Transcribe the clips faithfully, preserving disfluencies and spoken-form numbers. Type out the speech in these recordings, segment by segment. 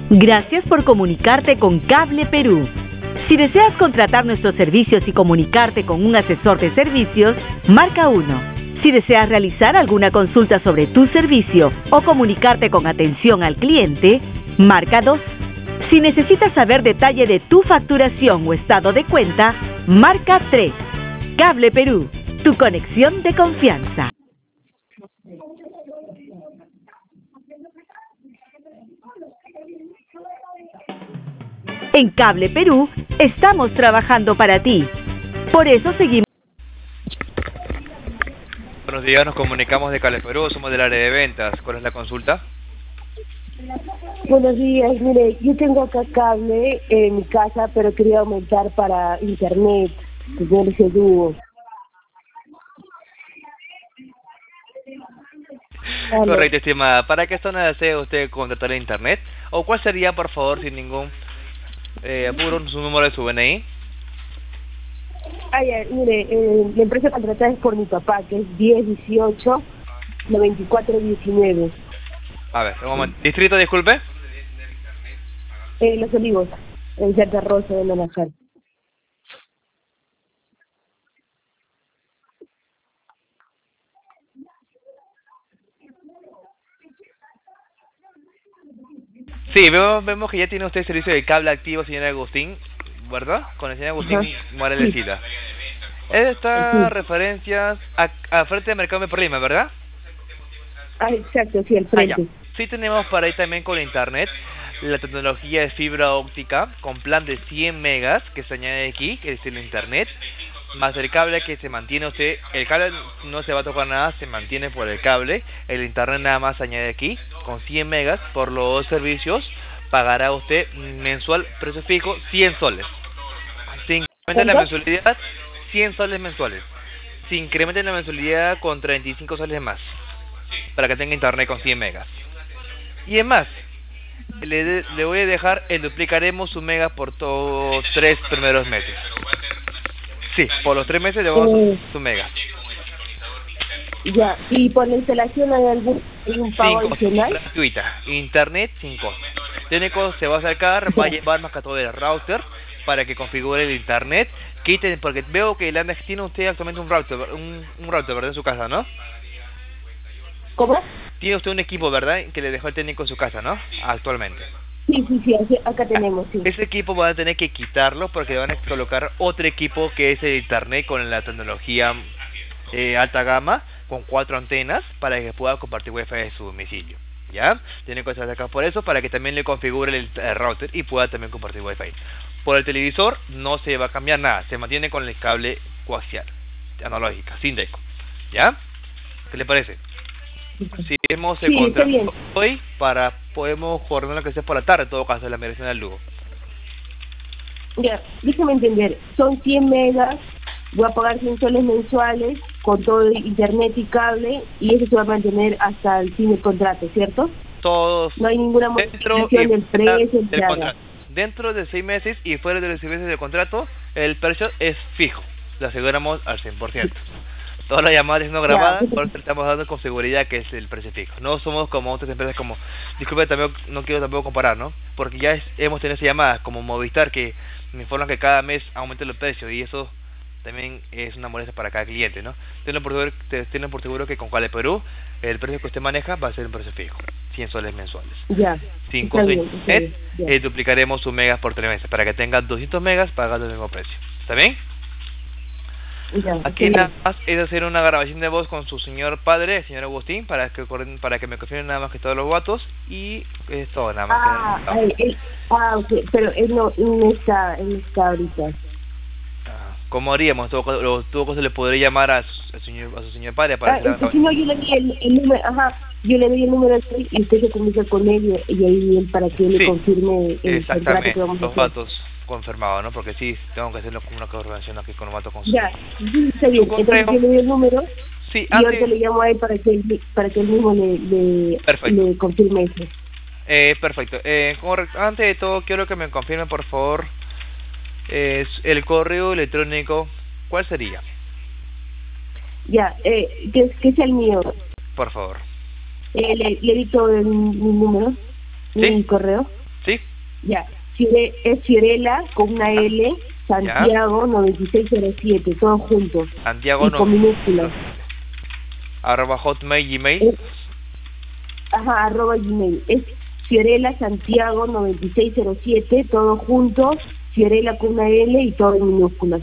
Gracias por comunicarte con Cable Perú. Si deseas contratar nuestros servicios y comunicarte con un asesor de servicios, marca uno. Si deseas realizar alguna consulta sobre tu servicio o comunicarte con atención al cliente, marca dos. Si necesitas saber detalle de tu facturación o estado de cuenta, marca tres. Cable Perú, tu conexión de confianza. En Cable Perú estamos trabajando para ti. Por eso seguimos. Buenos días, nos comunicamos de Cable Perú, somos del área de ventas. ¿Cuál es la consulta? Buenos días, mire, yo tengo acá cable en mi casa, pero quería aumentar para internet, tener ese dúo. Correcto, estimada. ¿Para qué zona desea usted contratar internet? ¿O cuál sería, por favor, sin ningún eh, apuro, su número de su B N I? Ah, ya, mire, eh, la empresa contratada es por mi papá, que es diez dieciocho noventa y cuatro diecinueve. A ver, un momento. ¿Distrito, disculpe? Eh, Los Olivos, en Santa Rosa de Manajal. Sí, vemos, vemos que ya tiene usted servicio de cable activo, señor Agustín, ¿verdad? Con el señor Agustín Morales de Sila. Estas Sí. referencias a, a frente de Mercado por Lima, ¿verdad? Ah, exacto, sí, al frente. Ah, ya. Sí tenemos para ahí también con internet la tecnología de fibra óptica con plan de cien megas que se añade aquí, que es el internet, más el cable que se mantiene usted. El cable no se va a tocar nada, se mantiene por el cable. El internet nada más se añade aquí con cien megas. Por los dos servicios pagará usted mensual, precio fijo, cien soles. Se incrementa la mensualidad, cien soles mensuales. Se incrementa la mensualidad con treinta y cinco soles más para que tenga internet con cien megas. Y es más, le, de, le voy a dejar el duplicaremos su mega por todos tres primeros meses. Sí, por los tres meses le vamos eh, su, su mega. Ya, y por la instalación hay algún, hay un pago Sin adicional. costo, gratuita, internet sin costo. Técnico se va a acercar, va a llevar más que todo el router para que configure el internet. Quiten, porque veo que el Andex tiene usted actualmente un router, un, un router, ¿verdad? En su casa, ¿no? ¿Cómo? Tiene usted un equipo, ¿verdad? Que le dejó el técnico en su casa, ¿no? Actualmente. Sí, sí, sí, aquí- acá tenemos, sí. Ese equipo van a tener que quitarlo porque van a colocar otro equipo que es el internet con la tecnología eh, alta gama, con cuatro antenas para que pueda compartir wifi en su domicilio. ¿Ya? Tienen que hacer acá por eso, para que también le configure el, el router y pueda también compartir wifi. Por el televisor no se va a cambiar nada, se mantiene con el cable coaxial, analógica, sin deco. ¿Ya? ¿Qué le parece? Si hemos Sí, está bien. hoy para podemos coordinar lo que sea por la tarde, en todo caso, la migración del Lugo. Ya, déjame entender, son cien megas, voy a pagar cien soles mensuales con todo el internet y cable, y eso se va a mantener hasta el fin del contrato, ¿cierto? Todos No hay ninguna dentro modificación y del precio, del nada. contrato. Dentro de seis meses y fuera de los seis meses del contrato, el precio es fijo, lo aseguramos al cien por ciento. Todas las llamadas no grabadas, Ya. por eso estamos dando con seguridad que es el precio fijo. No somos como otras empresas como, disculpe, también no quiero tampoco comparar, ¿no? Porque ya es, hemos tenido esas llamadas como Movistar que me informan que cada mes aumenta el precio y eso también es una molestia para cada cliente, ¿no? Tienen por seguro, tienen por seguro que con Cable Perú el precio que usted maneja va a ser un precio fijo, cien soles mensuales. Ya. Sin Está costo de bien, está internet, bien, eh, duplicaremos sus megas por tres meses para que tenga doscientos megas pagando el mismo precio. ¿Está bien? ya. Aquí está nada bien. más es hacer una grabación de voz con su señor padre, el señor Agustín, para que para que me confirmen nada más que todos los datos y es todo nada más. Ah, que ay, él, ah, ok, pero él no, él no está, él no está ahorita. Ah, ¿cómo haríamos? En todo caso, lo- todo caso le podré llamar a su, a su señor, a su señor padre para Ah, hacer es que si no, yo le doy el, el número, ajá, yo le doy el número de él y usted se comunica con él y, y ahí él para que él le Sí, confirme el contrato exactamente, que vamos a los hacer. datos confirmados, ¿no? Porque sí, tengo que hacerlo como una coordinación aquí con los datos con su... Ya, sí, está bien, ¿Su entonces correo? yo le doy el número Sí, y ahorita antes... le llamo a él para que él, para que él mismo le, le, Perfecto. le confirme eso. Eh, perfecto. Eh, correcto. Antes de todo, quiero que me confirme, por favor, eh, el correo electrónico. ¿Cuál sería? Ya, eh, que, que sea el mío. Por favor. Eh, le, le dicto el, mi número, ¿Sí? mi correo. ¿Sí? Ya, Fiore, es Fiorella con una L, Santiago ya. noventa y seis cero siete, todos juntos. Santiago no. Con minúsculas. Arroba hotmail, gmail. Es, ajá, arroba gmail. Es Fiorella Santiago noventa y seis cero siete, todos juntos. Fiorella con una L y todo en minúsculas.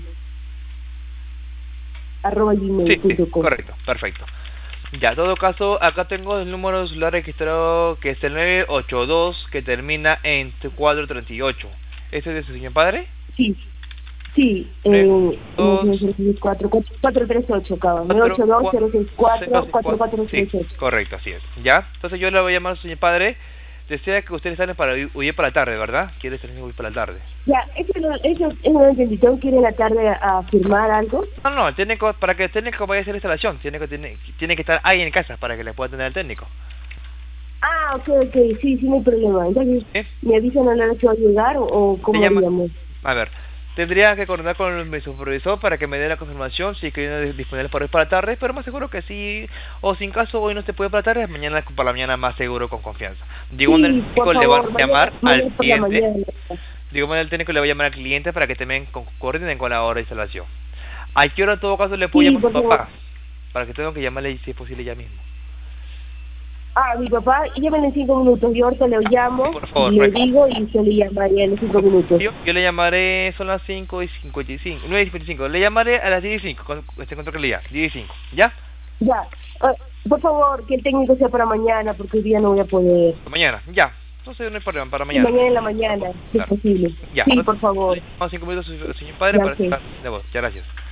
Arroba gmail. Sí, sí, correcto, perfecto. Ya, en todo caso, acá tengo el número de celular registrado que es el nueve ocho dos que termina en cuatro treinta y ocho. ¿Ese es de su señor padre? Sí, sí, eh, cuatro cuatro tres ocho, cabrón. nueve ocho dos cero seis cuatro cuatro cuatro tres ocho. Sí, correcto, así es. Ya, entonces yo le voy a llamar a su señor padre. Desea que ustedes salen para huir para la tarde, ¿verdad? ¿Quiere salir huir para la tarde? Ya, eso no, eso, eso no entendí. ¿Tengo que ir en la tarde a, a firmar algo? No, no, el técnico, para que el técnico vaya a hacer la instalación, tiene que, tiene, tiene que estar ahí en casa para que le pueda atender el técnico. Ah, ok, ok, sí, sí, no hay problema. Entonces, ¿Eh? ¿me avisan a la hora que va a llegar o, o cómo llama... haríamos? A ver, tendría que coordinar con mi supervisor para que me dé la confirmación si que es disponible para hoy para la tarde, pero más seguro que sí, o sin caso hoy no se puede para la tarde, mañana para la mañana más seguro con confianza. Digo, sí, el técnico le va a llamar mañana, al cliente, digo, el técnico le va a llamar al cliente para que también coordinen con la hora de instalación. ¿A qué hora en todo caso le puedo sí, llamar a su papá? Para que tengo que llamarle si es posible ya mismo. Ah, mi papá, llámame en cinco minutos, yo ahorita le llamo, por favor, le digo y yo le llamaré en cinco minutos. Yo, yo le llamaré, son las cinco y cincuenta y cinco, nueve y cincuenta y cinco, le llamaré a las diez y cinco, con este control que le diga, diez y cinco, ¿ya? Ya, uh, por favor, que el técnico sea para mañana, porque hoy día no voy a poder. Mañana, ya, entonces no hay problema, para mañana. Sí, mañana en la mañana, si claro. es posible. Ya, sí, por favor. Vamos cinco minutos, señor padre, ya, para sí. estar de voz, ya, gracias.